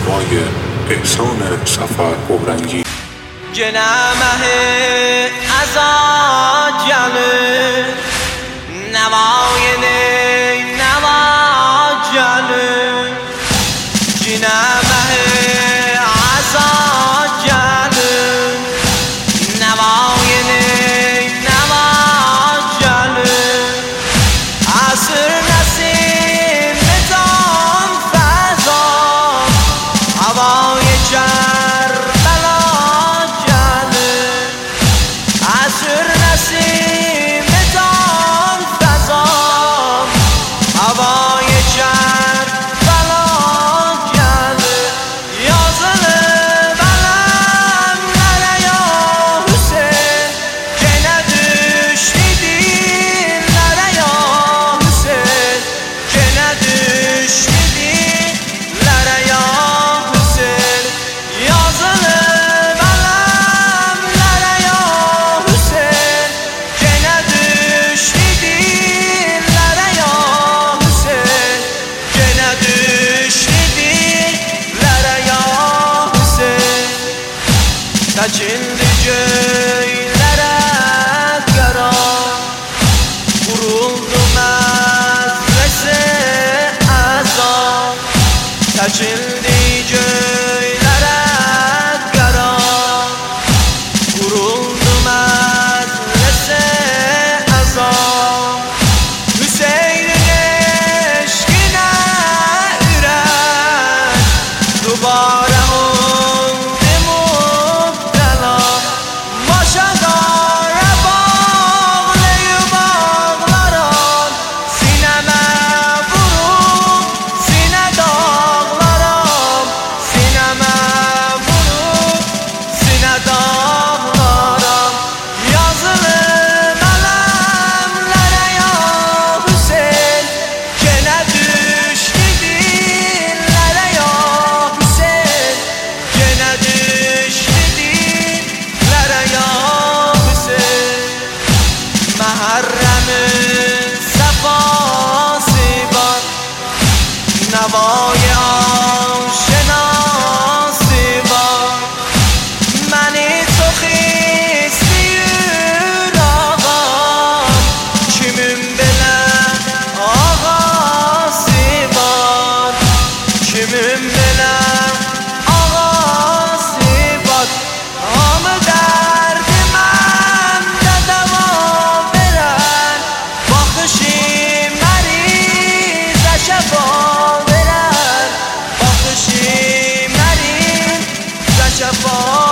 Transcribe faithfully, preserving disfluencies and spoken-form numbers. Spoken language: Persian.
نوای احسان سفر اورنگی جنمه ازا جلو نوای نی نوا جلو جنمه ازا جلو نوای نی نوا جلو عصر نسیم نتام فضا هوای کربلا جلو عصر نسیم نتام فضا هوای کربلا جلو یا ظل بلم نره یا حسین که ندشنیدین نره یا حسین که ندشنیدین نره یا حسین یا ظل بلم نره یا حسین که ندشنیدین نره یا حسین که ندشنیدین نره یا حسین تجند جیلرت گران ورود و مدرسه ازان تجندی جیلرت گران ورود و مدرسه ازان حسین عشقی نهرش دوباره اونده مبتلا ماشدار باغلی و باغلاران سینمه برون سینه داغلاران سینمه برون سینه داغلاران یا ظل ملم لره یا حسین که ندشنیدین لره یا حسین که ندشنیدین لره یا حسین محرم صفا سیبان نوای آشنا سیبان منی تو خیستی آقام کیمیم بلن آقا سیبان کیمیم بلن آقا سیبان آم درد من ددوا برن باخشی مریض شفا برن باخشی مریض شفا